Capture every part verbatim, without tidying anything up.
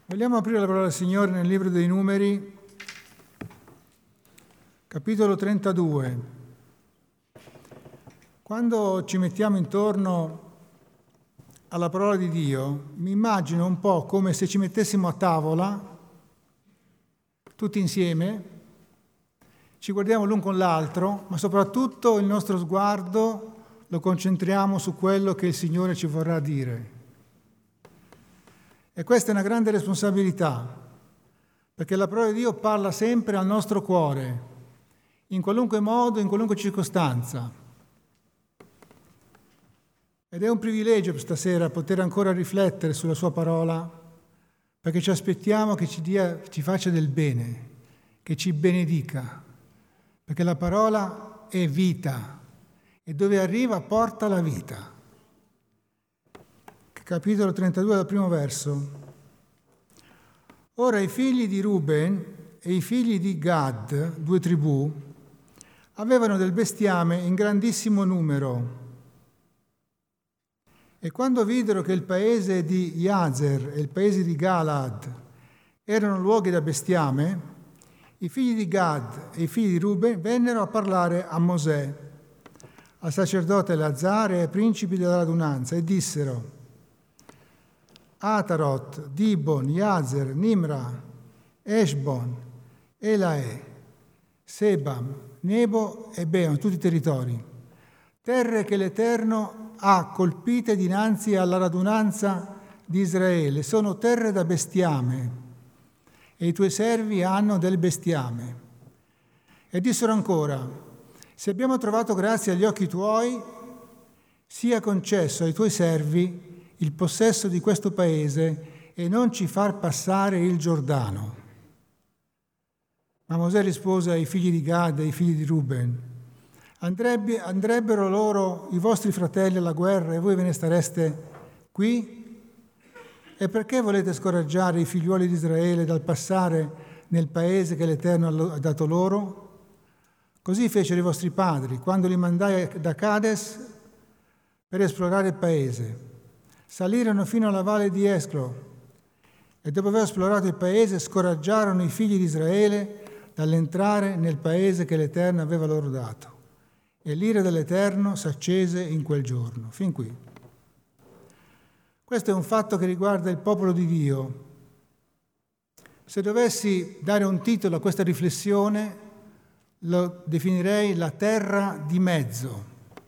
Vogliamo aprire la parola del Signore nel libro dei Numeri, capitolo trentadue. Quando ci mettiamo intorno alla parola di Dio, mi immagino un po' come se ci mettessimo a tavola, tutti insieme, ci guardiamo l'un con l'altro, ma soprattutto il nostro sguardo lo concentriamo su quello che il Signore ci vorrà dire. E questa è una grande responsabilità, perché la parola di Dio parla sempre al nostro cuore, in qualunque modo, in qualunque circostanza. Ed è un privilegio per stasera poter ancora riflettere sulla sua parola, perché ci aspettiamo che ci dia, ci faccia del bene, che ci benedica, perché la parola è vita e dove arriva porta la vita. Capitolo trentadue, dal primo verso. Ora i figli di Ruben e i figli di Gad, due tribù, avevano del bestiame in grandissimo numero. E quando videro che il paese di Jazer e il paese di Galad erano luoghi da bestiame, i figli di Gad e i figli di Ruben vennero a parlare a Mosè, al sacerdote Eleazar e ai principi della radunanza, e dissero: Atarot, Dibon, Jazer, Nimra, Eshbon, Elae, Sebam, Nebo e Beon, tutti i territori, terre che l'Eterno ha colpite dinanzi alla radunanza di Israele, sono terre da bestiame, e i tuoi servi hanno del bestiame. E dissero ancora: se abbiamo trovato grazia agli occhi tuoi, sia concesso ai tuoi servi il possesso di questo paese e non ci far passare il Giordano. Ma Mosè rispose ai figli di Gad e ai figli di Ruben: Andrebbe, andrebbero loro i vostri fratelli alla guerra e voi ve ne stareste qui? E perché volete scoraggiare i figliuoli di Israele dal passare nel paese che l'Eterno ha dato loro? Così fecero i vostri padri, quando li mandai da Cades per esplorare il paese. Salirono fino alla valle di Esclo e dopo aver esplorato il paese scoraggiarono i figli di Israele dall'entrare nel paese che l'Eterno aveva loro dato. E l'ira dell'Eterno s'accese in quel giorno. Fin qui. Questo è un fatto che riguarda il popolo di Dio. Se dovessi dare un titolo a questa riflessione, lo definirei la terra di mezzo.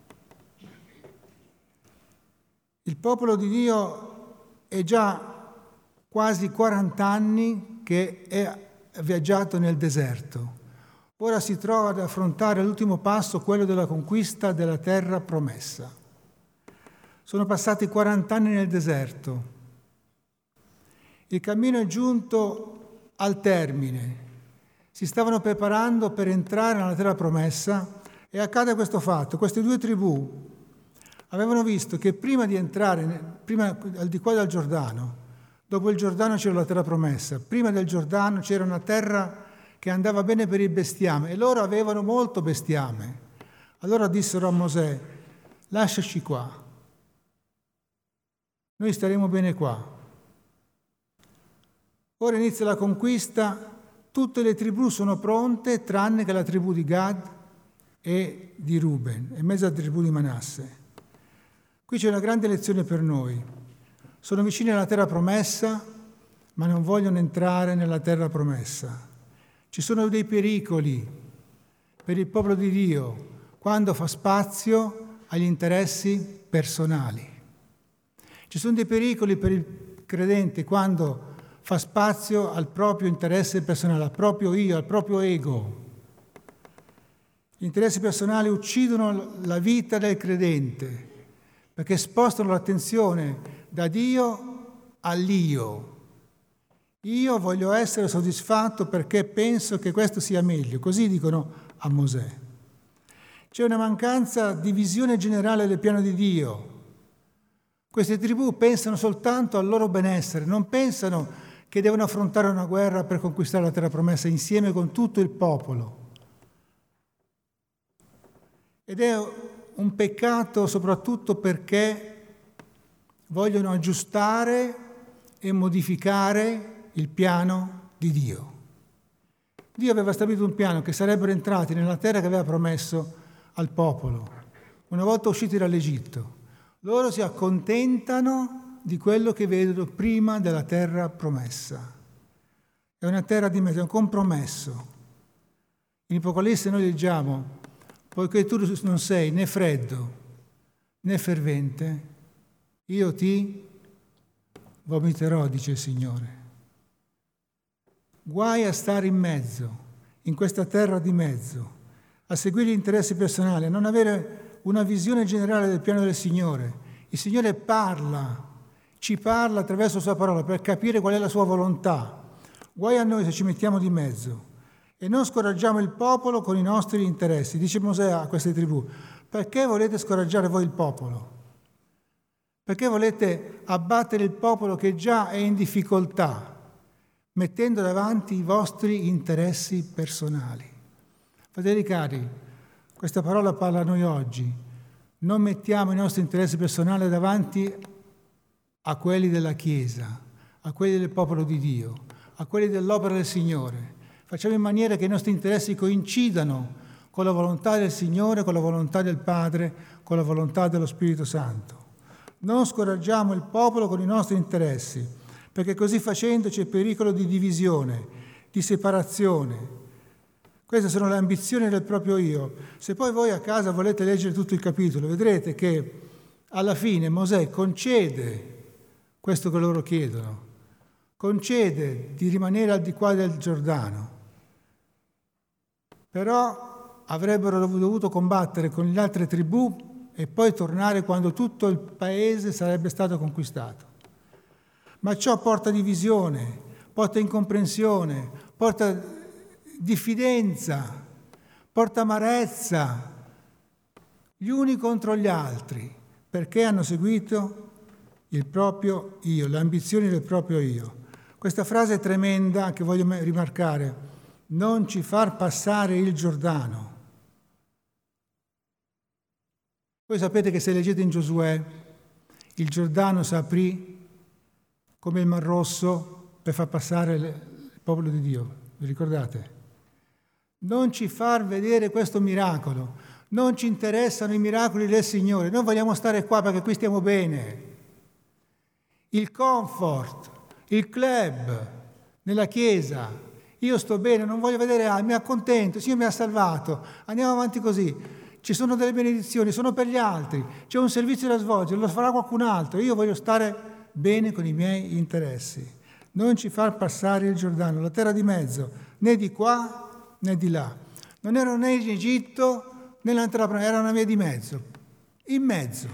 Il popolo di Dio è già quasi quaranta anni che è viaggiato nel deserto. Ora si trova ad affrontare l'ultimo passo, quello della conquista della terra promessa. Sono passati quaranta anni nel deserto. Il cammino è giunto al termine. Si stavano preparando per entrare nella terra promessa e accade questo fatto. Queste due tribù avevano visto che prima di entrare, prima al di qua del Giordano, dopo il Giordano c'era la terra promessa, prima del Giordano c'era una terra che andava bene per il bestiame e loro avevano molto bestiame. Allora dissero a Mosè: lasciaci qua, noi staremo bene qua. Ora inizia la conquista, tutte le tribù sono pronte tranne che la tribù di Gad e di Ruben e mezza tribù di Manasse. Qui c'è una grande lezione per noi. Sono vicini alla terra promessa, ma non vogliono entrare nella terra promessa. Ci sono dei pericoli per il popolo di Dio quando fa spazio agli interessi personali. Ci sono dei pericoli per il credente quando fa spazio al proprio interesse personale, al proprio io, al proprio ego. Gli interessi personali uccidono la vita del credente, perché spostano l'attenzione da Dio all'io. Io voglio essere soddisfatto perché penso che questo sia meglio, così dicono a Mosè. C'è una mancanza di visione generale del piano di Dio. Queste tribù pensano soltanto al loro benessere, non pensano che devono affrontare una guerra per conquistare la terra promessa insieme con tutto il popolo. Ed è un peccato soprattutto perché vogliono aggiustare e modificare il piano di Dio. Dio aveva stabilito un piano che sarebbero entrati nella terra che aveva promesso al popolo. Una volta usciti dall'Egitto, loro si accontentano di quello che vedono prima della terra promessa. È una terra di mezzo, è un compromesso. In Apocalisse noi leggiamo: poiché tu non sei né freddo né fervente, io ti vomiterò, dice il Signore. Guai a stare in mezzo, in questa terra di mezzo, a seguire gli interessi personali, a non avere una visione generale del piano del Signore. Il Signore parla, ci parla attraverso la sua parola per capire qual è la sua volontà. Guai a noi se ci mettiamo di mezzo e non scoraggiamo il popolo con i nostri interessi. Dice Mosè a queste tribù: perché volete scoraggiare voi il popolo? Perché volete abbattere il popolo che già è in difficoltà, mettendo davanti i vostri interessi personali? Fratelli cari, questa parola parla a noi oggi. Non mettiamo i nostri interessi personali davanti a quelli della Chiesa, a quelli del popolo di Dio, a quelli dell'opera del Signore. Facciamo in maniera che i nostri interessi coincidano con la volontà del Signore, con la volontà del Padre, con la volontà dello Spirito Santo. Non scoraggiamo il popolo con i nostri interessi, perché così facendo c'è pericolo di divisione, di separazione. Queste sono le ambizioni del proprio io. Se poi voi a casa volete leggere tutto il capitolo, vedrete che alla fine Mosè concede questo che loro chiedono, concede di rimanere al di qua del Giordano, però avrebbero dovuto combattere con le altre tribù e poi tornare quando tutto il paese sarebbe stato conquistato. Ma ciò porta divisione, porta incomprensione, porta diffidenza, porta amarezza, gli uni contro gli altri, perché hanno seguito il proprio io, le ambizioni del proprio io. Questa frase è tremenda che voglio rimarcare: non ci far passare il Giordano. Voi sapete che se leggete in Giosuè, il Giordano si aprì come il Mar Rosso per far passare il popolo di Dio. Vi ricordate? Non ci far vedere questo miracolo. Non ci interessano i miracoli del Signore. Noi vogliamo stare qua perché qui stiamo bene. Il comfort, il club nella Chiesa. Io sto bene, non voglio vedere altri, mi accontento, il Signore mi ha salvato. Andiamo avanti così. Ci sono delle benedizioni, sono per gli altri, c'è un servizio da svolgere, lo farà qualcun altro, io voglio stare bene con i miei interessi. Non ci far passare il Giordano, la terra di mezzo, né di qua né di là. Non erano né in Egitto né nella terra promettuta, era una via di mezzo, in mezzo.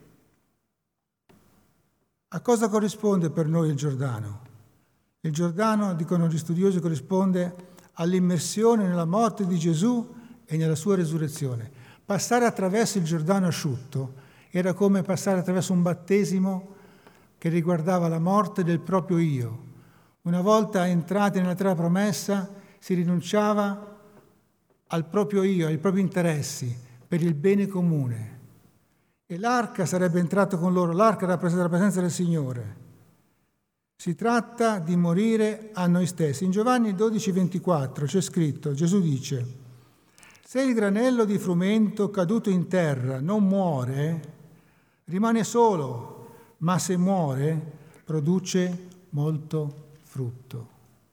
A cosa corrisponde per noi il Giordano? Il Giordano, dicono gli studiosi, corrisponde all'immersione nella morte di Gesù e nella sua resurrezione. Passare attraverso il Giordano asciutto era come passare attraverso un battesimo che riguardava la morte del proprio io. Una volta entrati nella terra promessa si rinunciava al proprio io, ai propri interessi, per il bene comune. E l'arca sarebbe entrata con loro, l'arca rappresenta la presenza del Signore. Si tratta di morire a noi stessi. In Giovanni dodici ventiquattro c'è scritto, Gesù dice: se il granello di frumento caduto in terra non muore, rimane solo, ma se muore, produce molto frutto.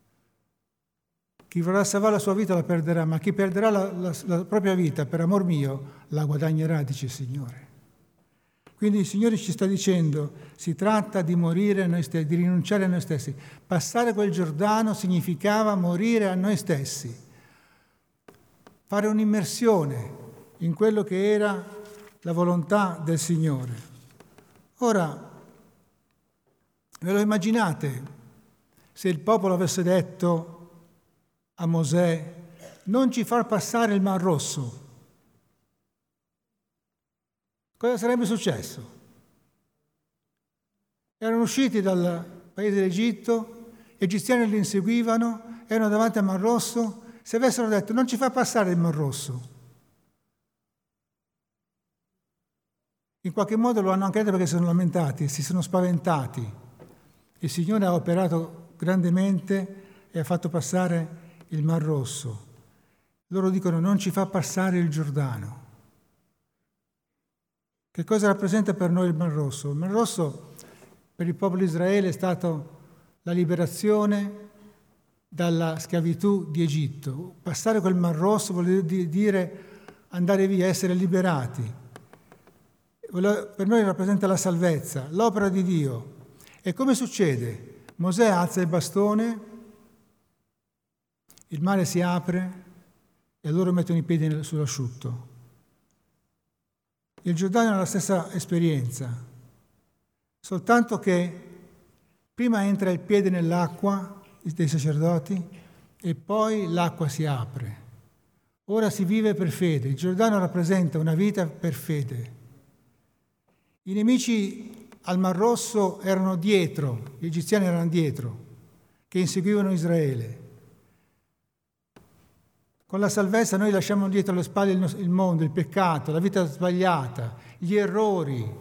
Chi vorrà salvare la sua vita la perderà, ma chi perderà la, la, la propria vita per amor mio la guadagnerà, dice il Signore. Quindi il Signore ci sta dicendo: si tratta di morire a noi stessi, di rinunciare a noi stessi. Passare quel Giordano significava morire a noi stessi. Fare un'immersione in quello che era la volontà del Signore. Ora, ve lo immaginate se il popolo avesse detto a Mosè: non ci far passare il Mar Rosso? Cosa sarebbe successo? Erano usciti dal paese d'Egitto, gli egiziani li inseguivano, erano davanti al Mar Rosso. Se avessero detto non ci fa passare il Mar Rosso, in qualche modo lo hanno anche detto perché si sono lamentati, si sono spaventati. Il Signore ha operato grandemente e ha fatto passare il Mar Rosso. Loro dicono: non ci fa passare il Giordano. Che cosa rappresenta per noi il Mar Rosso? Il Mar Rosso per il popolo di Israele è stato la liberazione dalla schiavitù di Egitto. Passare quel Mar Rosso vuol dire andare via, essere liberati. Per noi rappresenta la salvezza, l'opera di Dio. E come succede? Mosè alza il bastone, il mare si apre e loro mettono i piedi sull'asciutto. Il Giordano ha la stessa esperienza, soltanto che prima entra il piede nell'acqua dei sacerdoti e poi l'acqua si apre. Ora si vive per fede. Il Giordano rappresenta una vita per fede. I nemici al Mar Rosso erano dietro, gli egiziani erano dietro, che inseguivano Israele. Con la salvezza noi lasciamo dietro le spalle il mondo, il peccato, la vita sbagliata, gli errori.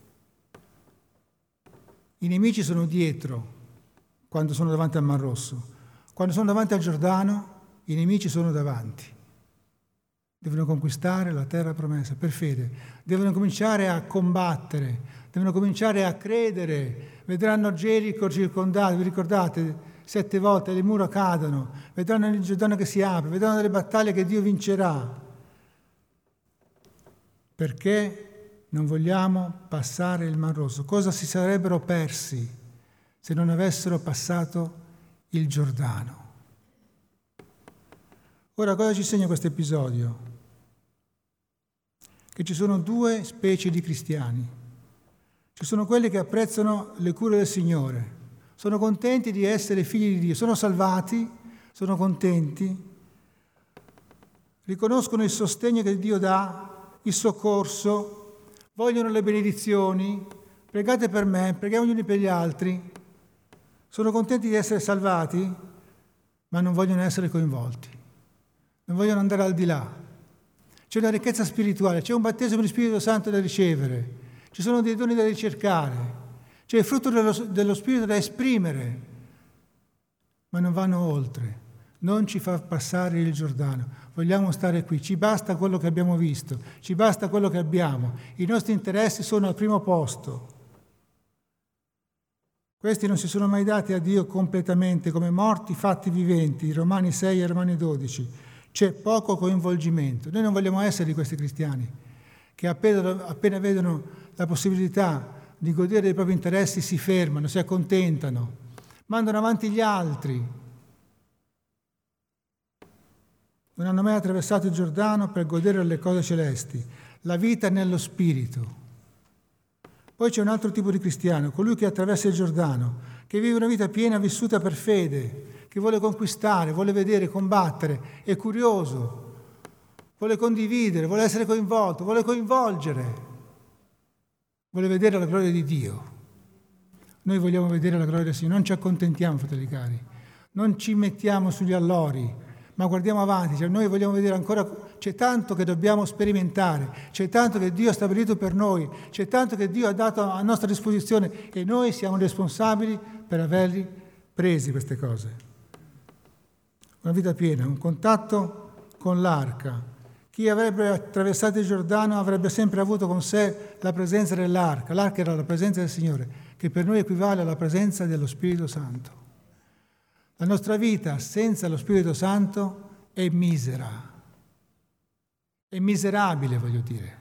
I nemici sono dietro quando sono davanti al Mar Rosso. Quando sono davanti al Giordano, i nemici sono davanti. Devono conquistare la terra promessa per fede, devono cominciare a combattere, devono cominciare a credere. Vedranno Gerico circondato, vi ricordate? Sette volte le mura cadono, vedranno il Giordano che si apre, vedranno delle battaglie che Dio vincerà. Perché non vogliamo passare il Mar Rosso? Cosa si sarebbero persi se non avessero passato il Giordano? Ora, cosa ci insegna questo episodio? Che ci sono due specie di cristiani. Ci sono quelli che apprezzano le cure del Signore, sono contenti di essere figli di Dio, sono salvati, sono contenti, riconoscono il sostegno che Dio dà, il soccorso, vogliono le benedizioni, pregate per me, preghiamo gli uni per gli altri, sono contenti di essere salvati, ma non vogliono essere coinvolti. Non vogliono andare al di là. C'è una ricchezza spirituale, c'è un battesimo di Spirito Santo da ricevere, ci sono dei doni da ricercare, c'è il frutto dello, dello Spirito da esprimere, ma non vanno oltre. Non ci fa passare il Giordano. Vogliamo stare qui, ci basta quello che abbiamo visto, ci basta quello che abbiamo. I nostri interessi sono al primo posto. Questi non si sono mai dati a Dio completamente, come morti fatti viventi, Romani sei e Romani dodici. C'è poco coinvolgimento. Noi non vogliamo essere di questi cristiani che appena, appena vedono la possibilità di godere dei propri interessi si fermano, si accontentano, mandano avanti gli altri. Non hanno mai attraversato il Giordano per godere delle cose celesti, la vita nello Spirito. Poi c'è un altro tipo di cristiano, colui che attraversa il Giordano, che vive una vita piena vissuta per fede, che vuole conquistare, vuole vedere, combattere, è curioso, vuole condividere, vuole essere coinvolto, vuole coinvolgere, vuole vedere la gloria di Dio. Noi vogliamo vedere la gloria del Signore, non ci accontentiamo, fratelli cari, non ci mettiamo sugli allori, ma guardiamo avanti, cioè noi vogliamo vedere ancora, c'è tanto che dobbiamo sperimentare, c'è tanto che Dio ha stabilito per noi, c'è tanto che Dio ha dato a nostra disposizione e noi siamo responsabili per averli presi queste cose. Una vita piena, un contatto con l'arca. Chi avrebbe attraversato il Giordano avrebbe sempre avuto con sé la presenza dell'arca. L'arca era la presenza del Signore, che per noi equivale alla presenza dello Spirito Santo. La nostra vita senza lo Spirito Santo è misera, è miserabile, voglio dire.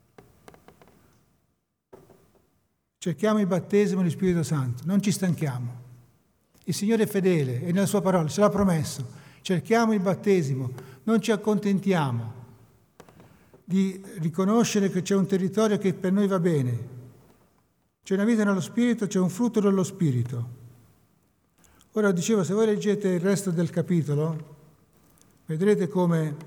Cerchiamo il battesimo di Spirito Santo, non ci stanchiamo. Il Signore è fedele e nella sua parola ce l'ha promesso. Cerchiamo il battesimo, non ci accontentiamo di riconoscere che c'è un territorio che per noi va bene. C'è una vita nello Spirito, c'è un frutto dello Spirito. Ora dicevo, se voi leggete il resto del capitolo, vedrete come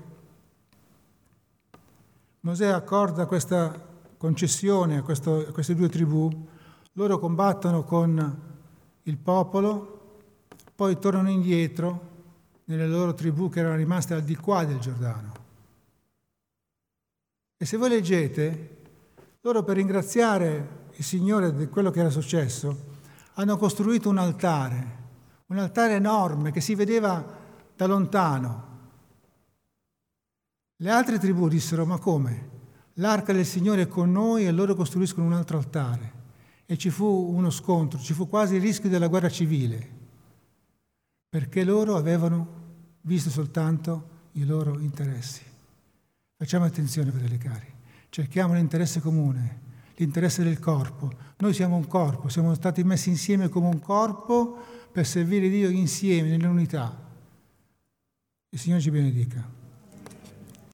Mosè accorda questa concessione a, questo, a queste due tribù. Loro combattono con il popolo, poi tornano indietro nelle loro tribù che erano rimaste al di qua del Giordano. E se voi leggete, loro per ringraziare il Signore di quello che era successo, hanno costruito un altare, un altare enorme che si vedeva da lontano. Le altre tribù dissero: ma come? L'arca del Signore è con noi, e loro costruiscono un altro altare. E ci fu uno scontro, ci fu quasi il rischio della guerra civile, perché loro avevano visto soltanto i loro interessi. Facciamo attenzione, fratelli cari, cerchiamo l'interesse comune, l'interesse del corpo. Noi siamo un corpo, siamo stati messi insieme come un corpo per servire Dio insieme, nell'unità. Il Signore ci benedica.